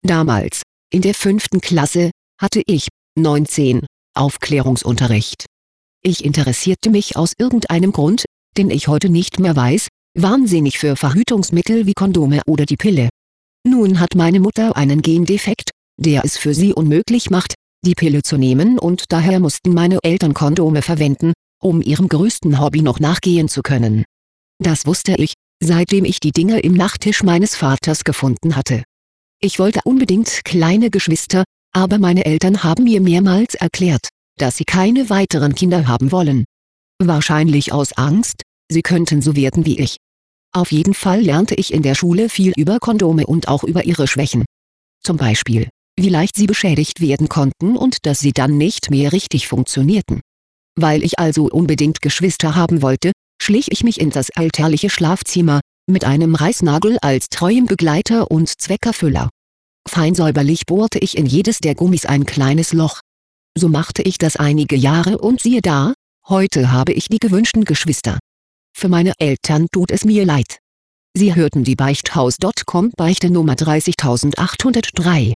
Damals, in der 5. Klasse, hatte ich, 19, Aufklärungsunterricht. Ich interessierte mich aus irgendeinem Grund, den ich heute nicht mehr weiß, wahnsinnig für Verhütungsmittel wie Kondome oder die Pille. Nun hat meine Mutter einen Gendefekt, der es für sie unmöglich macht, die Pille zu nehmen, und daher mussten meine Eltern Kondome verwenden, um ihrem größten Hobby noch nachgehen zu können. Das wusste ich, seitdem ich die Dinger im Nachttisch meines Vaters gefunden hatte. Ich wollte unbedingt kleine Geschwister, aber meine Eltern haben mir mehrmals erklärt, dass sie keine weiteren Kinder haben wollen. Wahrscheinlich aus Angst, sie könnten so werden wie ich. Auf jeden Fall lernte ich in der Schule viel über Kondome und auch über ihre Schwächen. Zum Beispiel, wie leicht sie beschädigt werden konnten und dass sie dann nicht mehr richtig funktionierten. Weil ich also unbedingt Geschwister haben wollte, schlich ich mich in das elterliche Schlafzimmer, mit einem Reißnagel als treuem Begleiter und Zweckerfüller. Fein säuberlich bohrte ich in jedes der Gummis ein kleines Loch. So machte ich das einige Jahre und siehe da, heute habe ich die gewünschten Geschwister. Für meine Eltern tut es mir leid. Sie hörten die Beichthaus.com Beichte Nummer 30803.